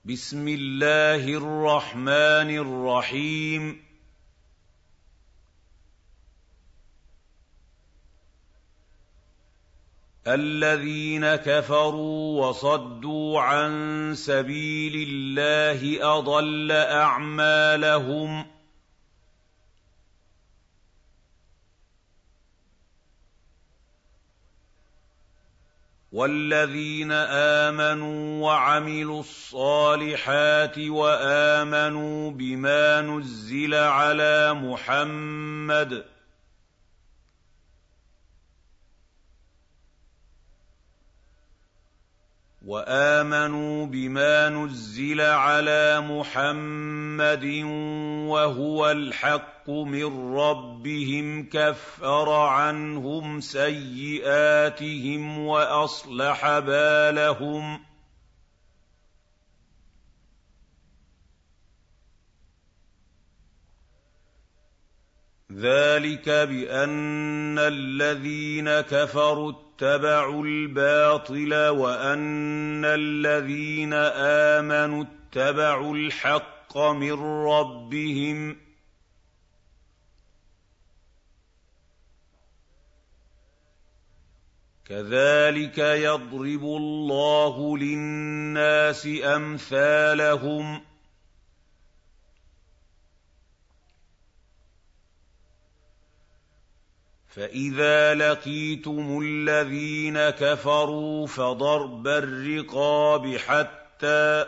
بسم الله الرحمن الرحيم الذين كفروا وصدوا عن سبيل الله أضل أعمالهم والذين آمنوا وعملوا الصالحات وآمنوا بما نزل على محمد وهو الحق من ربهم كفر عنهم سيئاتهم وأصلح بالهم ذلك بأن الذين كفروا اتبعوا الباطل وأن الذين آمنوا اتبعوا الحق من ربهم كذلك يضرب الله للناس أمثالهم فإذا لقيتم الذين كفروا فضرب الرقاب حتى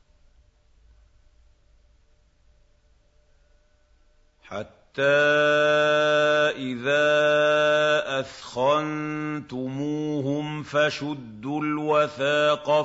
إذا أثخنتموهم فشدوا الوثاق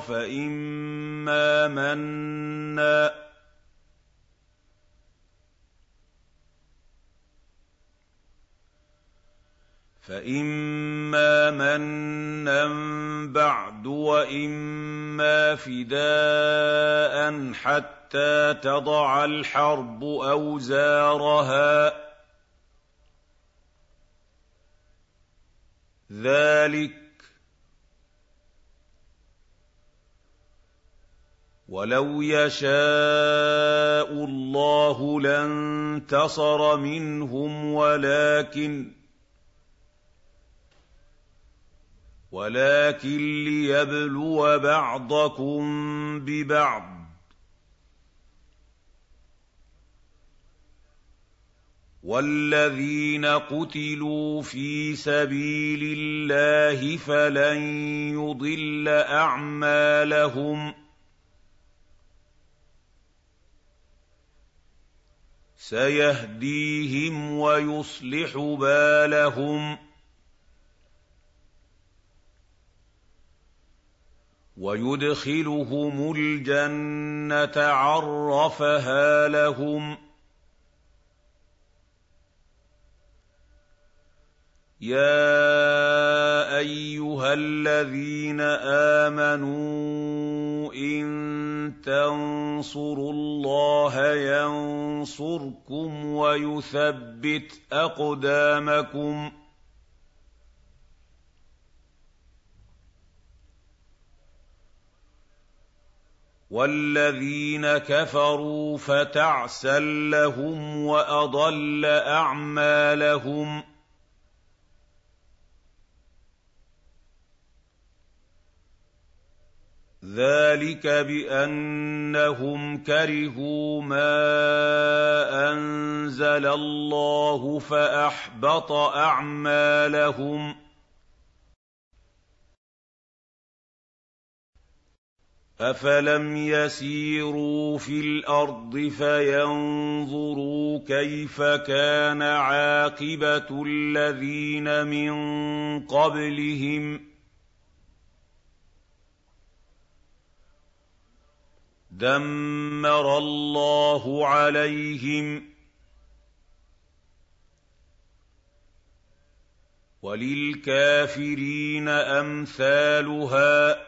فإما مَنًّا بَعْدُ وإما فداء حتى تضع الحرب أوزارها ذلك ولو يشاء الله لانتصر منهم ولكن ليبلو بعضكم ببعض والذين قتلوا في سبيل الله فلن يضل أعمالهم سيهديهم ويصلح بالهم ويدخلهم الجنة عرفها لهم يا أيها الذين آمنوا إن تنصروا الله ينصركم ويثبت أقدامكم والذين كفروا فتعسا لهم وأضل أعمالهم ذلك بأنهم كرهوا ما أنزل الله فأحبط أعمالهم أفلم يسيروا في الأرض فينظروا كيف كان عاقبة الذين من قبلهم دمر الله عليهم وللكافرين أمثالها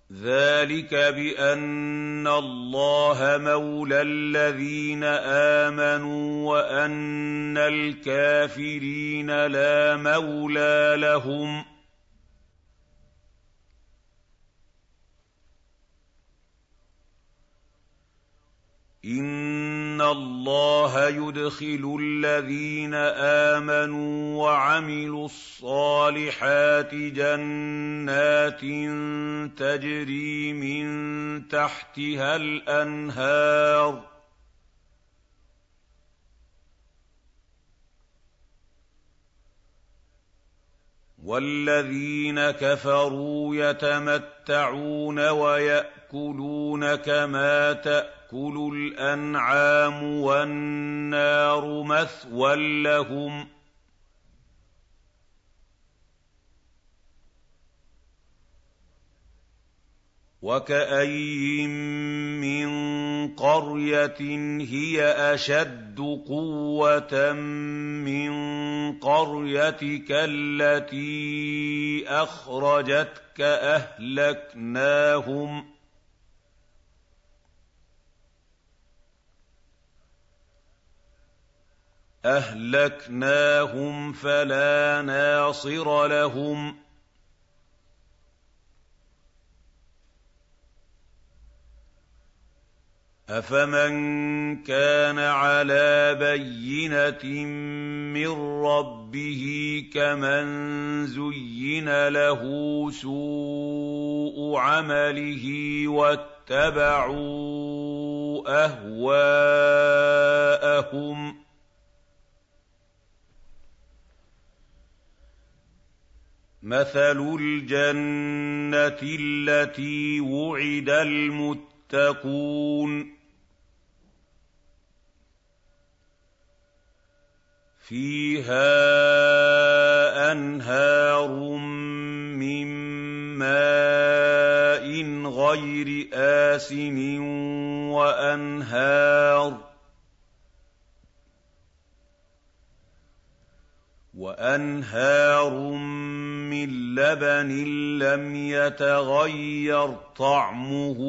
ذَٰلِكَ بِأَنَّ اللَّهَ مَوْلَى الَّذِينَ آمَنُوا وَأَنَّ الْكَافِرِينَ لَا مَوْلَىٰ لَهُمْ إِنَّ اللَّهَ يُدْخِلُ الَّذِينَ آمَنُوا وَعَمِلُوا الصَّالِحَاتِ جَنَّاتٍ تَجْرِي مِن تَحْتِهَا الْأَنْهَارُ ۖ وَالَّذِينَ كَفَرُوا يَتَمَتَّعُونَ وَيَأْكُلُونَ كَمَا تَأْكُلُ الْأَنْعَامُ وَالنَّارُ مَثْوًى لَّهُمْ ۖ وَكَأَيِّن مِّن قَرْيَةٍ هِيَ أَشَدُّ قُوَّةً مِّن قَرْيَتِكَ الَّتِي أَخْرَجَتْكَ أَهْلَكْنَاهُمْ فَلَا نَاصِرَ لَهُمْ أَفَمَن كَانَ عَلَىٰ بَيِّنَةٍ مِّن رَّبِّهِ كَمَن زُيِّنَ لَهُ سُوءُ عَمَلِهِ وَاتَّبَعُوا أَهْوَاءَهُم ۚ مَّثَلُ الْجَنَّةِ الَّتِي وُعِدَ الْمُتَّقُونَ فِيهَا أَنْهَارٌ مِّن مَّاءٍ غَيْرِ آسِنٍ وَأَنْهَارٌ مِّن لَّبَنٍ لَّمْ يَتَغَيَّرْ طَعْمُهُ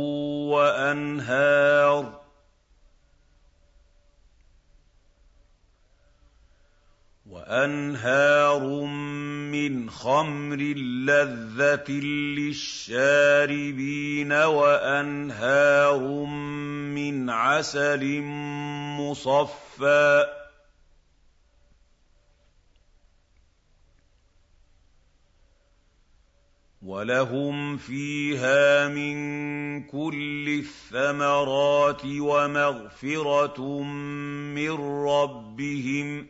وَأَنْهَارٌ مِّنْ خَمْرٍ لَّذَّةٍ لِّلشَّارِبِينَ وَأَنْهَارٌ مِّنْ عَسَلٍ مُّصَفًّى ۖ وَلَهُمْ فِيهَا مِن كُلِّ الثَّمَرَاتِ وَمَغْفِرَةٌ مِّن رَّبِّهِمْ ۖ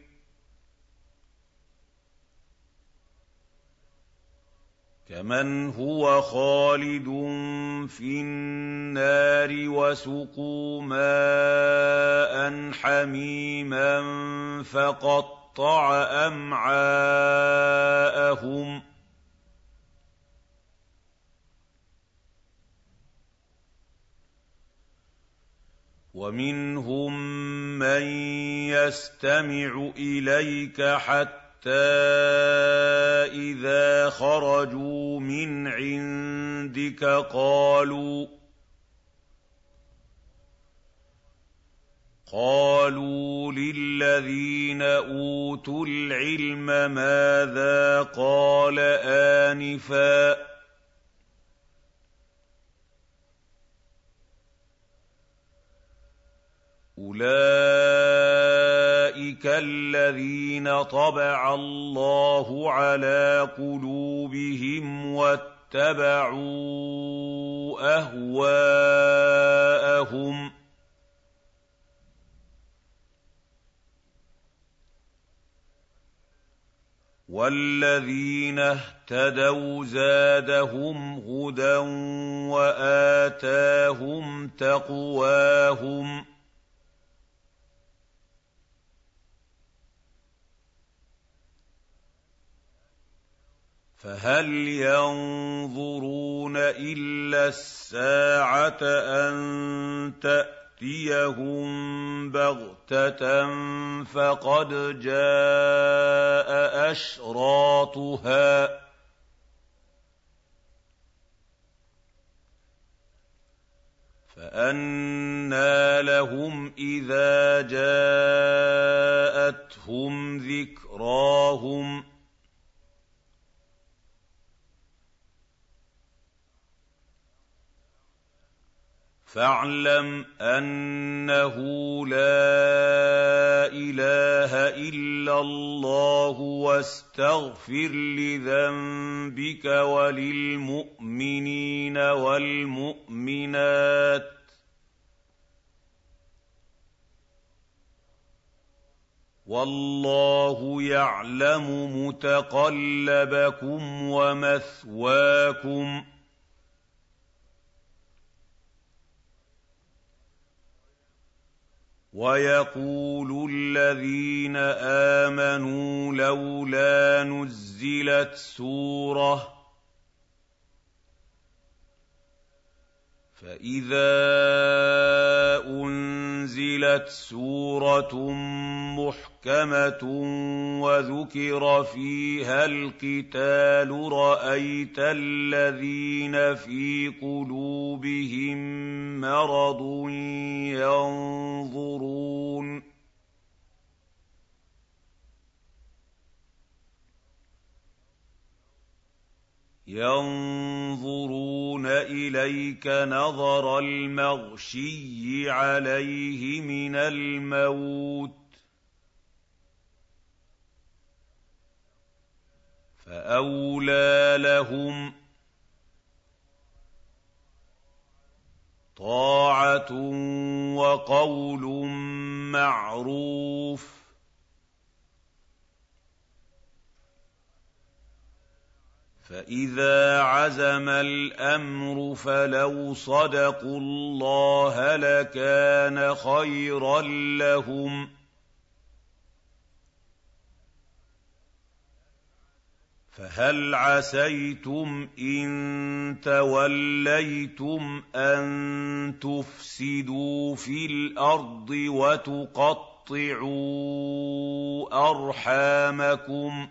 كَمَنْ هُوَ خَالِدٌ فِي النَّارِ وَسُقُوا مَاءً حَمِيمًا فَقَطَّعَ أَمْعَاءَهُمْ وَمِنْهُم مَّن يَسْتَمِعُ إِلَيْكَ حَتَّىٰ إِذَا خَرَجُوا مِنْ عِندِكَ قَالُوا لِلَّذِينَ أُوتُوا الْعِلْمَ مَاذَا قَالَ آنِفًا ۚ أُولَٰئِكَ الَّذِينَ طَبَعَ اللَّهُ عَلَىٰ قُلُوبِهِمْ وَاتَّبَعُوا أَهْوَاءَهُمْ ۚ وَالَّذِينَ اهْتَدَوْا زَادَهُمْ هُدًى وَآتَاهُمْ تَقْوَاهُمْ ۚ فَهَلْ يَنظُرُونَ إِلَّا السَّاعَةَ أَن تَأْتِيَهُم بَغْتَةً فَقَدْ جَاءَ أَشْرَاطُهَا ۚ فأنى لهم إذا جاءتهم ذكراهم فاعلم أنه لا إله إلا الله واستغفر لذنبك وللمؤمنين والمؤمنات والله يعلم متقلبكم ومثواكم ويقول الذين آمنوا لولا نزلت سورة فإذا أنزلت سورة محكمة وذكر فيها القتال رأيت الذين في قلوبهم مرض ينظرون إليك نظر المغشي عليه من الموت فأولى لهم طاعة وقول معروف فإذا عزم الأمر فلو صدقوا الله لكان خيرا لهم فهل عسيتم إن توليتم أن تفسدوا في الأرض وتقطعوا أرحامكم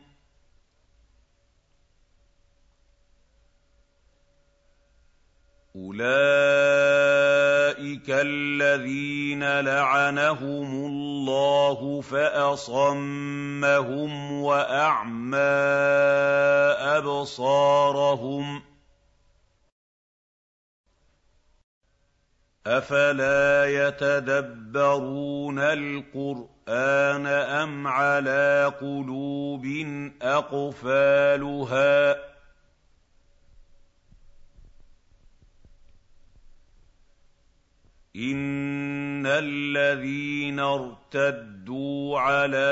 أولئك الذين لعنهم الله فأصمهم وأعمى أبصارهم أفلا يتدبرون القرآن أم على قلوب أقفالها إن الذين ارتدوا على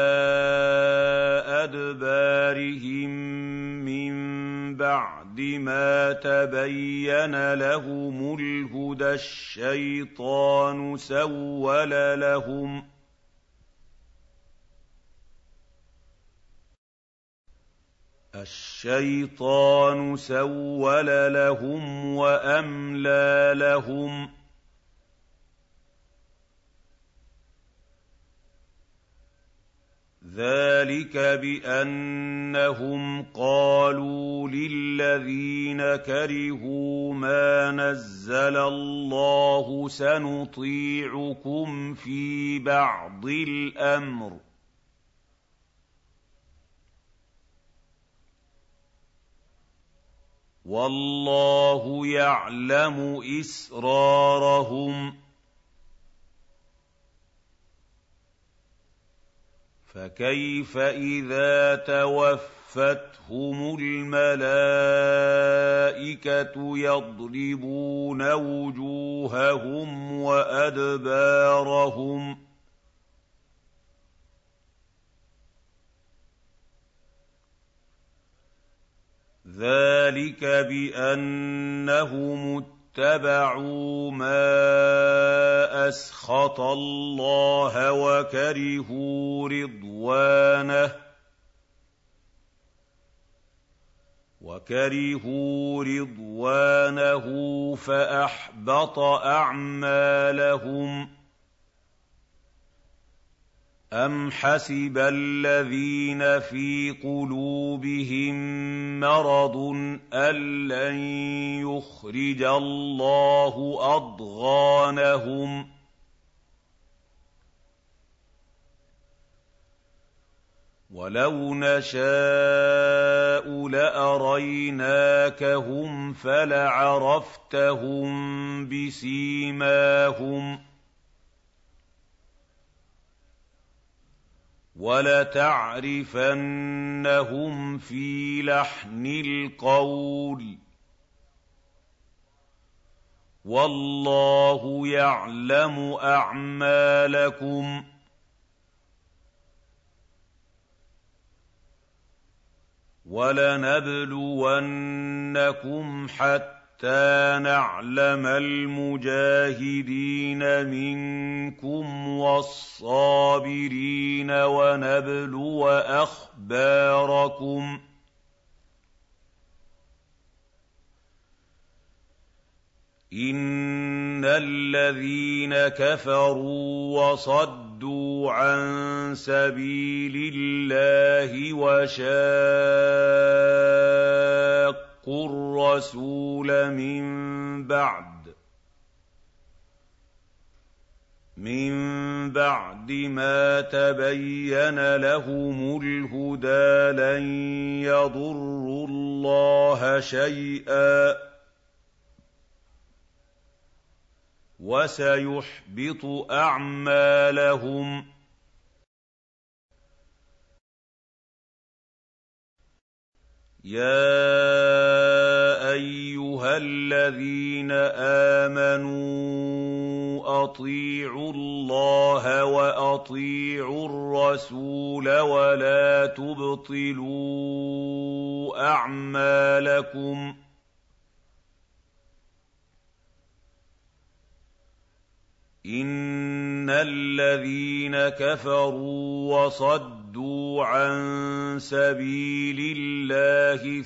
أدبارهم من بعد ما تبين لهم الهدى الشيطان سول لهم وأملى لهم ذلك بأنهم قالوا للذين كرهوا ما نزل الله سنطيعكم في بعض الأمر والله يعلم إسرارهم فكيف إذا توفتهم الملائكة يضربون وجوههم وأدبارهم ذلك بأنهم اتبعوا ما أسخط الله وكرهوا رضوانه فأحبط أعمالهم أَمْ حَسِبَ الَّذِينَ فِي قُلُوبِهِم مَّرَضٌ أَن لَّن يُخْرِجَ اللَّهُ أَضْغَانَهُمْ ۚ وَلَوْ نَشَاءُ لَأَرَيْنَاكَهُمْ فَلَعَرَفْتَهُم بِسِيمَاهُمْ ۚ وَلَتَعْرِفَنَّهُمْ فِي لَحْنِ الْقَوْلِ ۚ وَاللَّهُ يَعْلَمُ أَعْمَالَكُمْ ۚ وَلَنَبْلُوَنَّكُمْ حَتَّىٰ نَعْلَمَ الْمُجَاهِدِينَ مِنكُمْ وَالصَّابِرِينَ وَنَبْلُوَ أَخْبَارَكُمْ ۚ إِنَّ الَّذِينَ كَفَرُوا وَصَدُّوا عَن سَبِيلِ اللَّهِ وَشَاقُّوا الرَّسُولَ مِن بَعْدِ مَا تَبَيَّنَ لَهُمُ الْهُدَىٰ لَن يَضُرُّوا اللَّهَ شَيْئًا ۖ وَسَيُحْبِطُ أَعْمَالَهُمْ. يَا أَيُّهَا الَّذِينَ آمَنُوا أَطِيعُوا اللَّهَ وَأَطِيعُوا الرَّسُولَ وَلَا تُبْطِلُوا أَعْمَالَكُمْ. إِنَّ الَّذِينَ كَفَرُوا وَصَدُّوا عَن سَبِيلِ اللَّهِ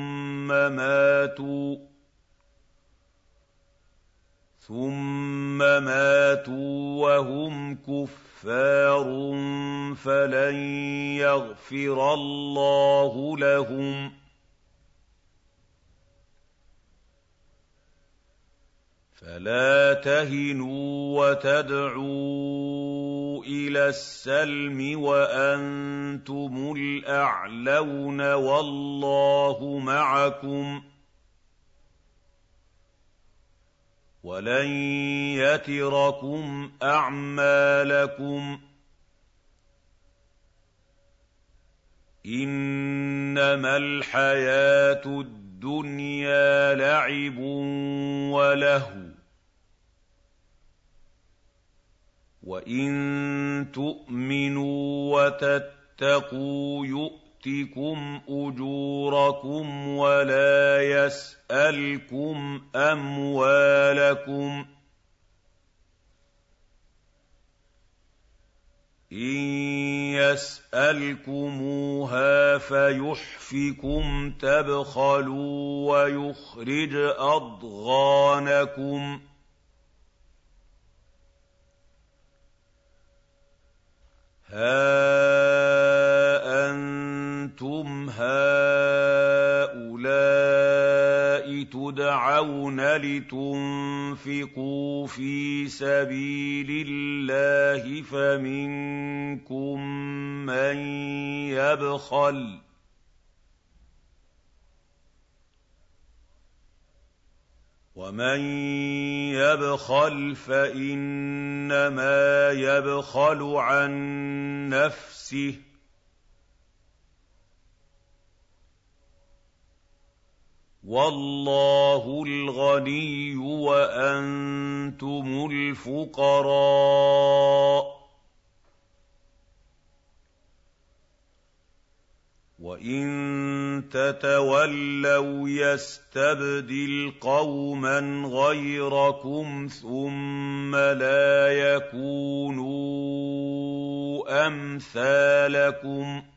ثُمَّ مَاتُوا وَهُمْ كُفَّارٌ فَلَن يَغْفِرَ اللَّهُ لَهُمْ. فَلَا تَهِنُوا وَتَدْعُوا إِلَى السَّلْمِ وَأَنتُمُ الْأَعْلَوْنَ وَاللَّهُ مَعَكُمْ وَلَن يَتِرَكُمْ أَعْمَالَكُمْ. إِنَّمَا الْحَيَاةُ الدُّنْيَا لَعِبٌ وَلَهْوٌ ۚ وَإِن تُؤْمِنُوا وَتَتَّقُوا يُؤْتِكُمْ أُجُورَكُمْ وَلَا يَسْأَلْكُمْ أَمْوَالَكُمْ. إِن يَسْأَلْكُمُوهَا فَيُحْفِكُمْ تَبْخَلُوا وَيُخْرِجْ أَضْغَانَكُمْ. هَا أَنتُمْ هَٰؤُلَاءِ تُدْعَوْنَ لِتُنفِقُوا فِي سَبِيلِ اللَّهِ فَمِنكُم مَّن يَبْخَلُ ۖ وَمَن يَبْخَلْ فَإِنَّمَا يَبْخَلُ عَن نَّفْسِهِ ۚ وَاللَّهُ الْغَنِيُّ وَأَنتُمُ الْفُقَرَاءُ ۚ وَإِن تَتَوَلَّوْا يَسْتَبْدِلْ قَوْمًا غَيْرَكُمْ ثُمَّ لَا يَكُونُوا أَمْثَالَكُمْ.